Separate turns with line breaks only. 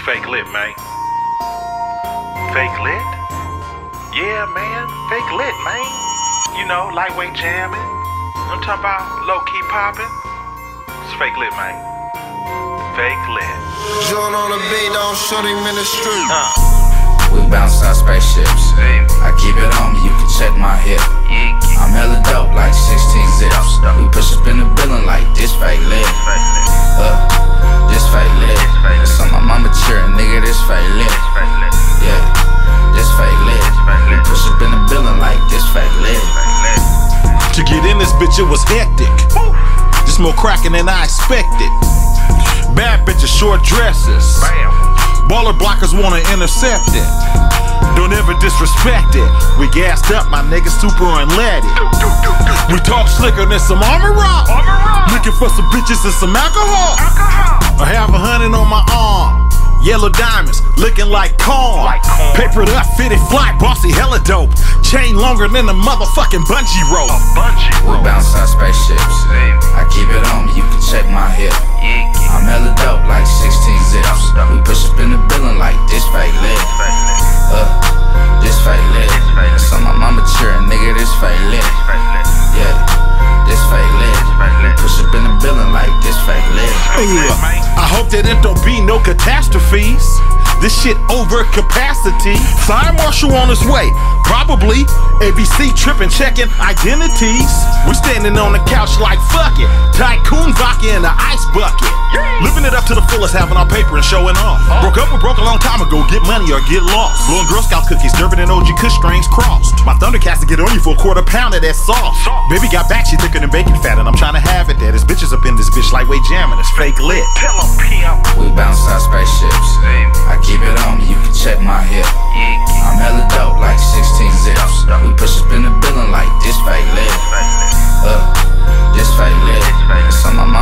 fake lit, man. Fake lit? Yeah, man. Fake lit, man. You know, lightweight jamming. I'm talking about low-key popping. It's fake lit, man. Fake lit.
Join on the beat, don't shoot him in the street.
We bounce our spaceships. I keep it on me, you can check my hip. I'm hella dope like 16 zips. We push up in the building like this fake lit. This fake lit. It's on my mama cheering, nigga, this fake lit. Yeah, this fake lit. We push up in the building like this fake lit.
To get in this bitch, it was hectic. Just more cracking than I expected. Bad bitches, short dresses. Baller blockers wanna intercept it. Don't ever disrespect it. We gassed up, my niggas super unleaded. We talk slicker than some armor rock. Looking for some bitches and some alcohol. I have 100 on my arm. Yellow diamonds, looking like corn. Papered up, fitted fly, bossy, hella dope. Chain longer than a motherfucking bungee rope.
We bounce our spaceships. I keep it on me, you can check my hip. I'm hella dope like 16 zips. We push up in the building like this fake lit. This fake lit. It's on my mama cheering, nigga, this fake lit. Yeah, this fake lit. We push up in the building like this fake lit.
I hope that it don't be no catastrophes. This shit over capacity. Fire marshal on his way, probably. ABC tripping, checking identities. We standing on the couch like fuck it. Tycoon vodka in the ice bucket. Living it up to the fullest, having our paper and showing off. Broke up or broke a long time ago, get money or get lost. Blowing Girl Scout cookies, Durbin and OG Kush strings crossed. My Thundercats to get on you for a quarter pound of that sauce. Baby got back, she thicker than bacon fat, and I'm trying to have it there. There's bitches up in this bitch lightweight jamming, it's fake lit.
Tell 'em, pimp.
We bounce our spaceships. I keep it on me, you can check my hip. I'm hella dope like 16 zips. We push up in the building like this fake lit. This fake lit. It's on my